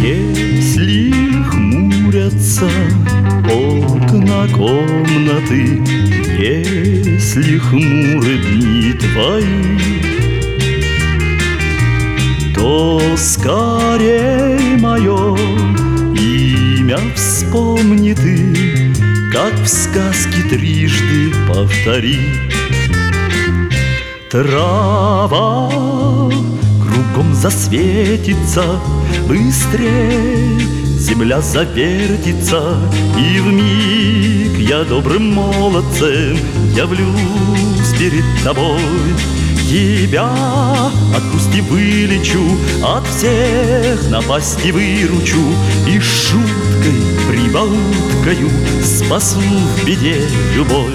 Если хмурятся окна комнаты, если хмуры дни твои, то скорей мое имя вспомни ты, как в сказке трижды повтори. Трава кругом засветится, быстрее земля завертится, и вмиг я добрым молодцем явлюсь перед тобой. Тебя от грусти вылечу, от всех напасти выручу, и шуткой, прибауткою спасу в беде любой.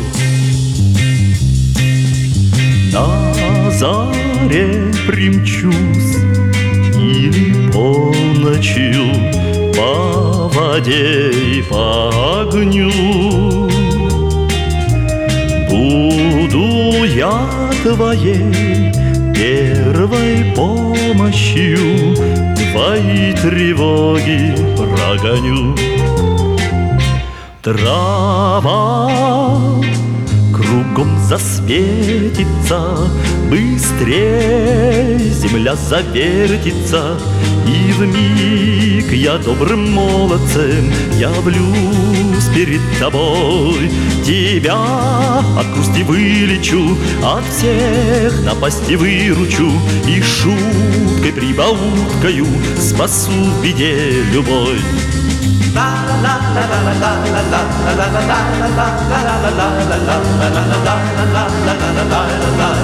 На заре примчусь или полночью по воде и по огню. Буду я твоей первой помощью, твои тревоги прогоню. Трава кругом засветится, быстрее земля завертится, и вмиг я добрым молодцем явлюсь перед тобой. Тебя от грусти вылечу, от всех напасти выручу, и шуткой прибауткою спасу в беде любой. La